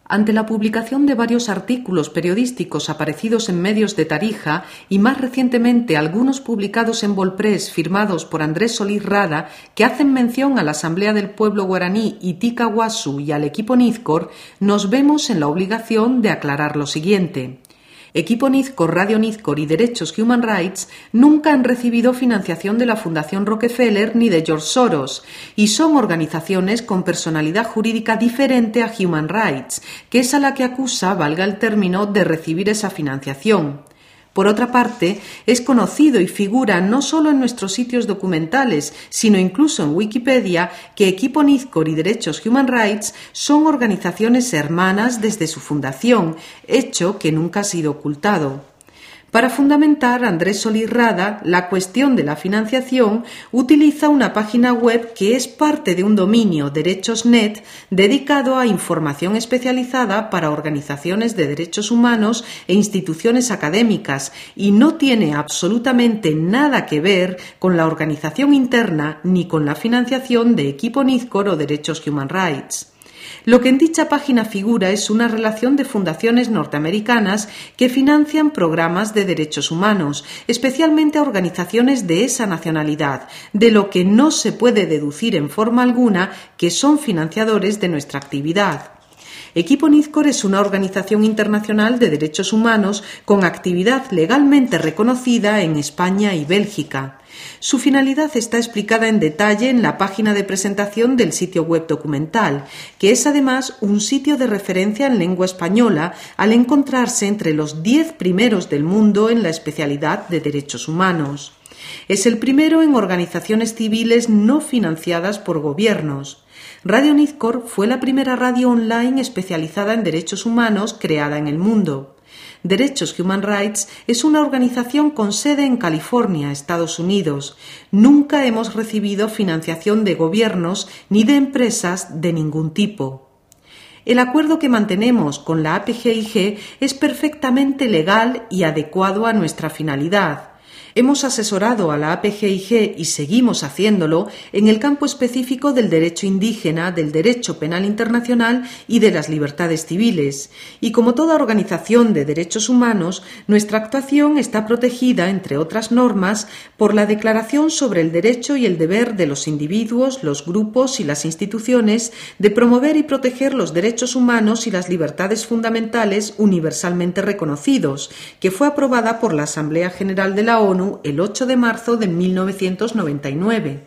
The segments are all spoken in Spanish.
Ante la publicación de varios artículos periodísticos aparecidos en medios de Tarija y más recientemente algunos publicados en Volpress firmados por Andrés Solís Rada que hacen mención a la Asamblea del Pueblo Guaraní Itika Guasu y al equipo Nizkor, nos vemos en la obligación de aclarar lo siguiente. Equipo Nizkor, Radio Nizkor y Derechos Human Rights nunca han recibido financiación de la Fundación Rockefeller ni de George Soros y son organizaciones con personalidad jurídica diferente a Human Rights, que es a la que acusa, valga el término, de recibir esa financiación. Por otra parte, es conocido y figura no solo en nuestros sitios documentales, sino incluso en Wikipedia, que Equipo Nizkor y Derechos Human Rights son organizaciones hermanas desde su fundación, hecho que nunca ha sido ocultado. Para fundamentar, Andrés Solís Rada la cuestión de la financiación utiliza una página web que es parte de un dominio, Derechos.net, dedicado a información especializada para organizaciones de derechos humanos e instituciones académicas y no tiene absolutamente nada que ver con la organización interna ni con la financiación de Equipo Nizkor o Derechos Human Rights. Lo que en dicha página figura es una relación de fundaciones norteamericanas que financian programas de derechos humanos, especialmente a organizaciones de esa nacionalidad, de lo que no se puede deducir en forma alguna que son financiadores de nuestra actividad. Equipo Nizkor es una organización internacional de derechos humanos con actividad legalmente reconocida en España y Bélgica. Su finalidad está explicada en detalle en la página de presentación del sitio web documental, que es además un sitio de referencia en lengua española al encontrarse entre los 10 primeros del mundo en la especialidad de derechos humanos. Es el primero en organizaciones civiles no financiadas por gobiernos. Radio Nizkor fue la primera radio online especializada en derechos humanos creada en el mundo. Derechos Human Rights es una organización con sede en California, Estados Unidos. Nunca hemos recibido financiación de gobiernos ni de empresas de ningún tipo. El acuerdo que mantenemos con la APGIG es perfectamente legal y adecuado a nuestra finalidad. Hemos asesorado a la APGIG y seguimos haciéndolo en el campo específico del derecho indígena, del derecho penal internacional y de las libertades civiles. Y como toda organización de derechos humanos, nuestra actuación está protegida, entre otras normas, por la Declaración sobre el Derecho y el Deber de los Individuos, los Grupos y las Instituciones de promover y proteger los derechos humanos y las libertades fundamentales universalmente reconocidos, que fue aprobada por la Asamblea General de la ONU el 8 de marzo de 1999.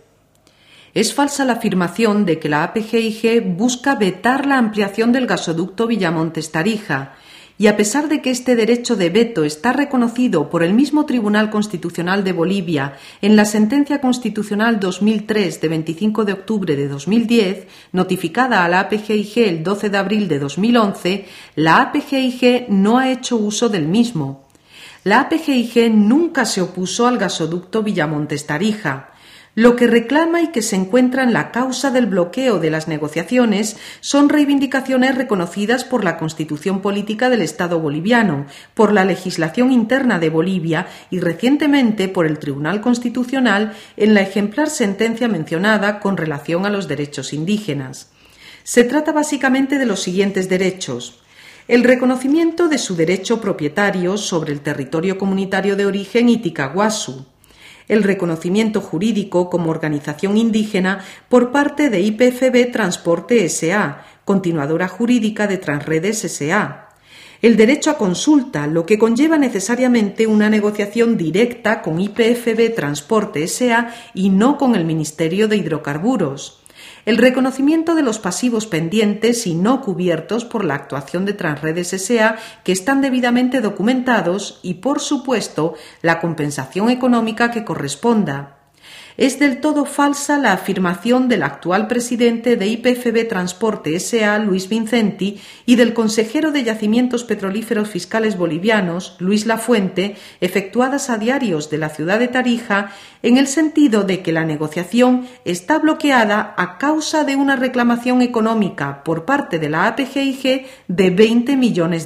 Es falsa la afirmación de que la APGIG busca vetar la ampliación del gasoducto Villamontes-Tarija, y a pesar de que este derecho de veto está reconocido por el mismo Tribunal Constitucional de Bolivia en la Sentencia Constitucional 2003 de 25 de octubre de 2010, notificada a la APGIG el 12 de abril de 2011, la APGIG no ha hecho uso del mismo. La APGIG nunca se opuso al gasoducto Villamontes-Tarija. Lo que reclama y que se encuentra en la causa del bloqueo de las negociaciones son reivindicaciones reconocidas por la Constitución Política del Estado boliviano, por la legislación interna de Bolivia y recientemente por el Tribunal Constitucional en la ejemplar sentencia mencionada con relación a los derechos indígenas. Se trata básicamente de los siguientes derechos: el reconocimiento de su derecho propietario sobre el territorio comunitario de origen Itika Guasu, el reconocimiento jurídico como organización indígena por parte de IPFB Transporte S.A., continuadora jurídica de Transredes S.A., el derecho a consulta, lo que conlleva necesariamente una negociación directa con IPFB Transporte S.A. y no con el Ministerio de Hidrocarburos, el reconocimiento de los pasivos pendientes y no cubiertos por la actuación de Transredes S.A. que están debidamente documentados y, por supuesto, la compensación económica que corresponda. Es del todo falsa la afirmación del actual presidente de IPFB Transporte S.A., Luis Vincenti, y del consejero de Yacimientos Petrolíferos Fiscales Bolivianos, Luis Lafuente, efectuadas a diarios de la ciudad de Tarija, en el sentido de que la negociación está bloqueada a causa de una reclamación económica por parte de la APGIG de $20 millones.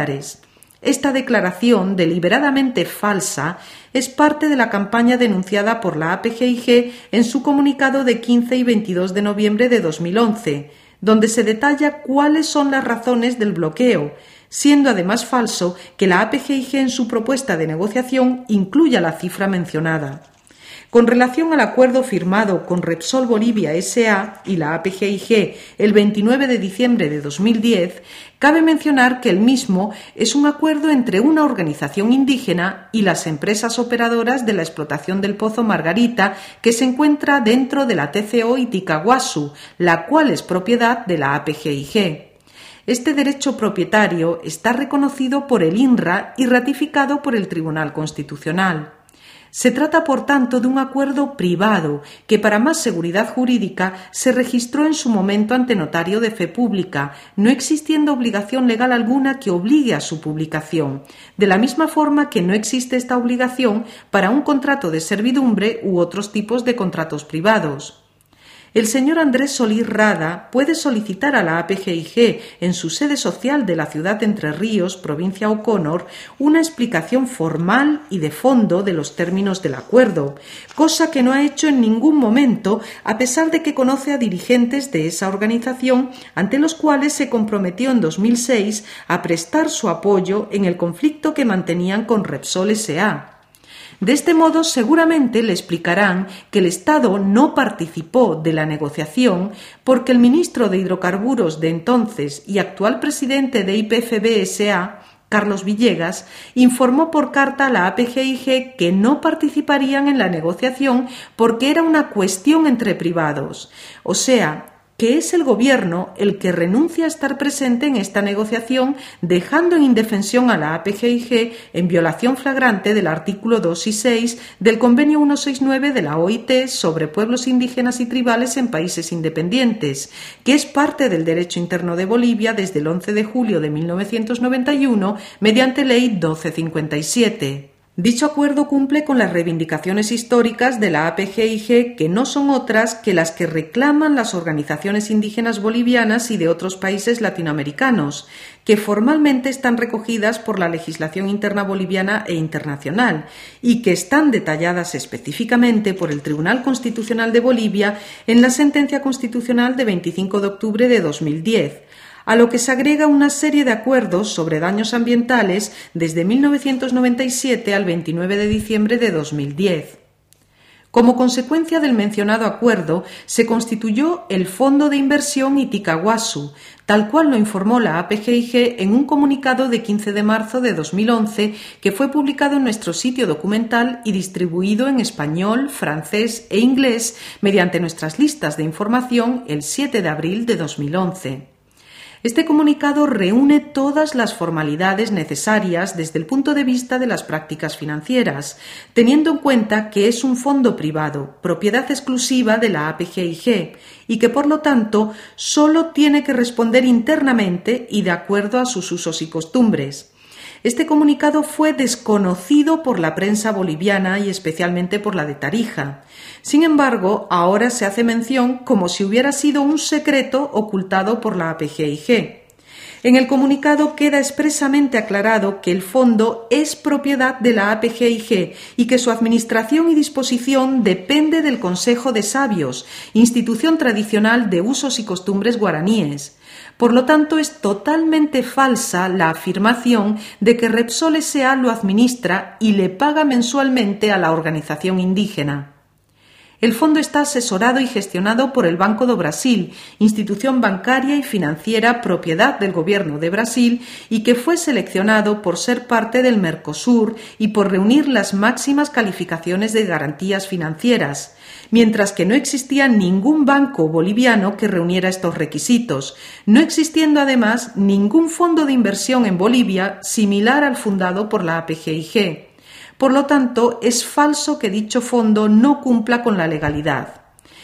Esta declaración, deliberadamente falsa, es parte de la campaña denunciada por la APGIG en su comunicado de 15 y 22 de noviembre de 2011, donde se detalla cuáles son las razones del bloqueo, siendo además falso que la APGIG en su propuesta de negociación incluya la cifra mencionada. Con relación al acuerdo firmado con Repsol Bolivia S.A. y la APGIG el 29 de diciembre de 2010, cabe mencionar que el mismo es un acuerdo entre una organización indígena y las empresas operadoras de la explotación del Pozo Margarita, que se encuentra dentro de la TCO Iticaguazú, la cual es propiedad de la APGIG. Este derecho propietario está reconocido por el INRA y ratificado por el Tribunal Constitucional. Se trata, por tanto, de un acuerdo privado que, para más seguridad jurídica, se registró en su momento ante notario de fe pública, no existiendo obligación legal alguna que obligue a su publicación, de la misma forma que no existe esta obligación para un contrato de servidumbre u otros tipos de contratos privados. El señor Andrés Solís Rada puede solicitar a la APGIG, en su sede social de la ciudad de Entre Ríos, provincia O'Connor, una explicación formal y de fondo de los términos del acuerdo, cosa que no ha hecho en ningún momento, a pesar de que conoce a dirigentes de esa organización, ante los cuales se comprometió en 2006 a prestar su apoyo en el conflicto que mantenían con Repsol S.A. De este modo, seguramente le explicarán que el Estado no participó de la negociación porque el ministro de Hidrocarburos de entonces y actual presidente de YPF S.A., Carlos Villegas, informó por carta a la APGIG que no participarían en la negociación porque era una cuestión entre privados, o sea, que es el Gobierno el que renuncia a estar presente en esta negociación, dejando en indefensión a la APGIG en violación flagrante del artículo 2 y 6 del Convenio 169 de la OIT sobre pueblos indígenas y tribales en países independientes, que es parte del derecho interno de Bolivia desde el 11 de julio de 1991 mediante Ley 1257. Dicho acuerdo cumple con las reivindicaciones históricas de la APGIG, que no son otras que las que reclaman las organizaciones indígenas bolivianas y de otros países latinoamericanos, que formalmente están recogidas por la legislación interna boliviana e internacional y que están detalladas específicamente por el Tribunal Constitucional de Bolivia en la sentencia constitucional de 25 de octubre de 2010. A lo que se agrega una serie de acuerdos sobre daños ambientales desde 1997 al 29 de diciembre de 2010. Como consecuencia del mencionado acuerdo, se constituyó el Fondo de Inversión Iticaguazú, tal cual lo informó la APGIG en un comunicado de 15 de marzo de 2011 que fue publicado en nuestro sitio documental y distribuido en español, francés e inglés mediante nuestras listas de información el 7 de abril de 2011. Este comunicado reúne todas las formalidades necesarias desde el punto de vista de las prácticas financieras, teniendo en cuenta que es un fondo privado, propiedad exclusiva de la APGIG, y que por lo tanto solo tiene que responder internamente y de acuerdo a sus usos y costumbres. Este comunicado fue desconocido por la prensa boliviana y especialmente por la de Tarija. Sin embargo, ahora se hace mención como si hubiera sido un secreto ocultado por la APGIG. En el comunicado queda expresamente aclarado que el fondo es propiedad de la APGIG y que su administración y disposición depende del Consejo de Sabios, institución tradicional de usos y costumbres guaraníes. Por lo tanto, es totalmente falsa la afirmación de que Repsol S.A. lo administra y le paga mensualmente a la organización indígena. El fondo está asesorado y gestionado por el Banco do Brasil, institución bancaria y financiera propiedad del Gobierno de Brasil y que fue seleccionado por ser parte del Mercosur y por reunir las máximas calificaciones de garantías financieras, mientras que no existía ningún banco boliviano que reuniera estos requisitos, no existiendo además ningún fondo de inversión en Bolivia similar al fundado por la APGIG. Por lo tanto, es falso que dicho fondo no cumpla con la legalidad.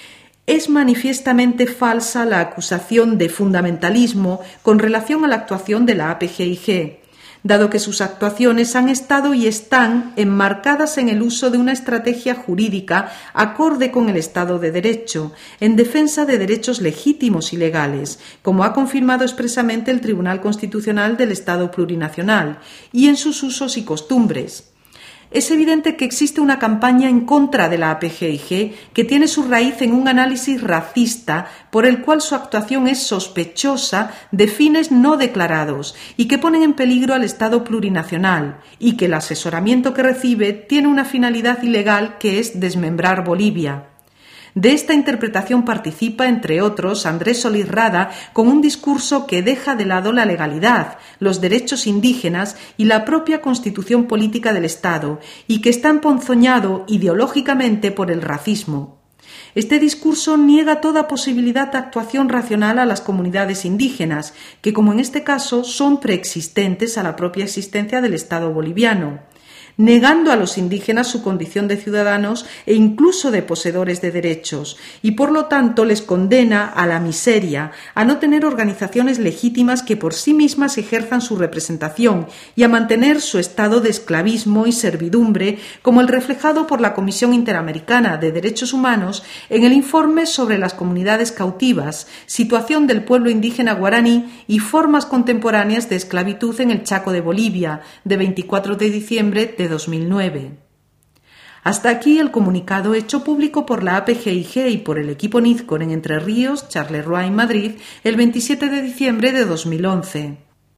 Es manifiestamente falsa la acusación de fundamentalismo con relación a la actuación de la APGIG, dado que sus actuaciones han estado y están enmarcadas en el uso de una estrategia jurídica acorde con el Estado de Derecho, en defensa de derechos legítimos y legales, como ha confirmado expresamente el Tribunal Constitucional del Estado Plurinacional, y en sus usos y costumbres. es evidente que existe una campaña en contra de la APGIG que tiene su raíz en un análisis racista por el cual su actuación es sospechosa de fines no declarados y que ponen en peligro al Estado plurinacional, y que el asesoramiento que recibe tiene una finalidad ilegal que es desmembrar Bolivia. De esta interpretación participa, entre otros, Andrés Solís Rada, con un discurso que deja de lado la legalidad, los derechos indígenas y la propia constitución política del Estado, y que está emponzoñado ideológicamente por el racismo. Este discurso niega toda posibilidad de actuación racional a las comunidades indígenas, que, como en este caso, son preexistentes a la propia existencia del Estado boliviano, negando a los indígenas su condición de ciudadanos e incluso de poseedores de derechos, y por lo tanto les condena a la miseria, a no tener organizaciones legítimas que por sí mismas ejerzan su representación y a mantener su estado de esclavismo y servidumbre, como el reflejado por la Comisión Interamericana de Derechos Humanos en el informe sobre las comunidades cautivas, situación del pueblo indígena guaraní y formas contemporáneas de esclavitud en el Chaco de Bolivia, de 24 de diciembre de 2009. Hasta aquí el comunicado hecho público por la APGIG y por el equipo Nizcor en Entre Ríos, Charleroi y Madrid el 27 de diciembre de 2011.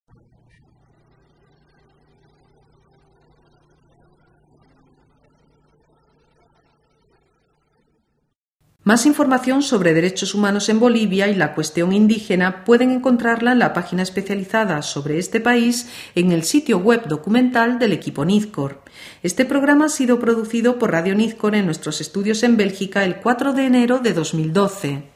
Más información sobre derechos humanos en Bolivia y la cuestión indígena pueden encontrarla en la página especializada sobre este país en el sitio web documental del equipo Nizcor. Este programa ha sido producido por Radio Nizcor en nuestros estudios en Bélgica el 4 de enero de 2012.